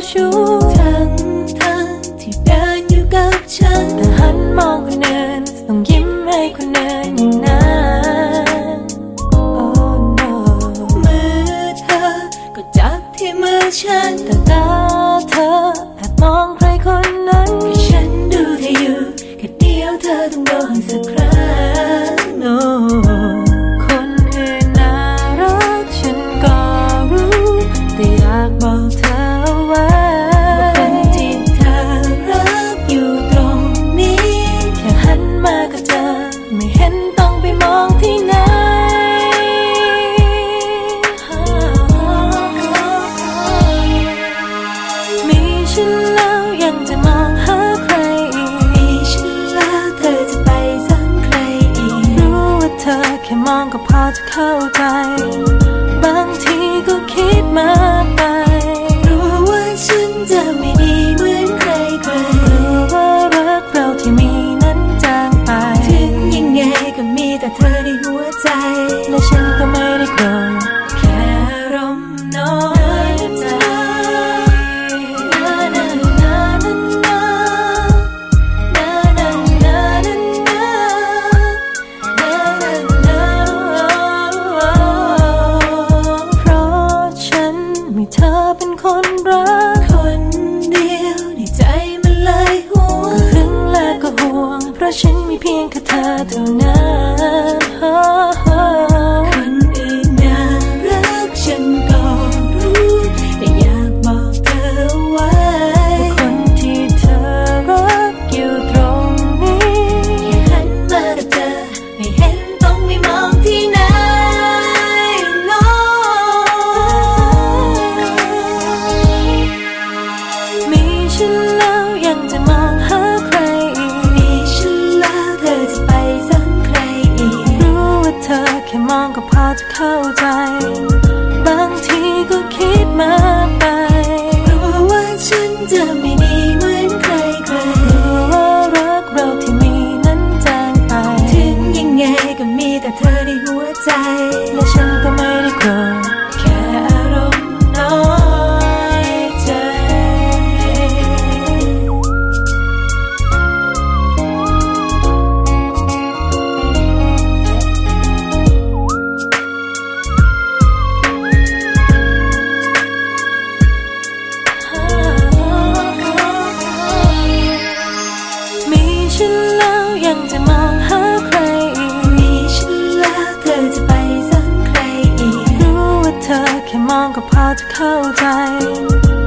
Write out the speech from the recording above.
ชู้ทั้งที่เดินอยู่กับฉันแต่หันมองคนอื่นต้องยิ้มให้คนอื่นอย่างนั้นOh no มือเธอก็จับที่มือฉันแต่ตาเธอแอบมองใครคนนั้นที่ฉันดูเธออยู่แค่เดียวเธอต้องโดนสักครั้ง No คนอื่นน่ารักฉันก็รู้แต่อยากบอกเธอไว้คนที่เธอรักอยู่ตรงนี้แค่หันมาก็เจอไม่เห็นต้องไปมองที่ไหนมีฉันแล้วยังจะมองหาใครอีกมีฉันแล้วเธอจะไปสั่งใครอีกรู้ว่าเธอแค่มองก็พอจะเข้าใจบางทีก็คิดมากไปรู้ว่าฉันจะไม่ดีเหมือนใครรู้ว่ารักเราที่มีนั้นจางไปถึงยังไงก็มีแต่เธอในหัวใจและฉันก็ไม่ได้โกรธแค่รำน้อยใจเธอเป็นคนรักคนเดียวในใจมันเลยห่วงก็หึงและก็ห่วงเพราะฉันมีเพียงแค่เธอเท่านั้นคนอื่นน่ารักฉันก็รู้แต่อยากบอกเธอไว้ว่าคนที่เธอรักอยู่ตรงนี้แค่หันมาก็เจอไม่เห็นต้องไม่มองที่ไหนฉันแล้วยังจะมองหาใครอีกมีฉันแล้วเธอจะไปสั่งใครอีกรู้ว่าเธอแค่มองก็พอจะเข้าใจบางทีก็คิดมากไปรู้ว่าฉันจะไม่ดีเหมือนใครรู้ว่ารักเราที่มีนั้นจางไปถึงยังไงก็มีแต่เธอในหัวใจและฉันก็ไม่ได้โกรธแค่อารมณ์น้อยใจมีฉันแล้วยังจะมองหาใครอีกมีฉันแล้วเธอจะไปสั่งใครอีกรู้ว่าเธอแค่มองก็พอจะเข้าใจ